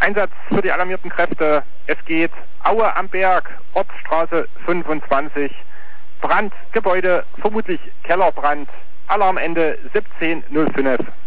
Einsatz für die alarmierten Kräfte. Es geht Aue am Berg, Ortsstraße 25. Brand, Gebäude, vermutlich Kellerbrand. Alarmende 17:05.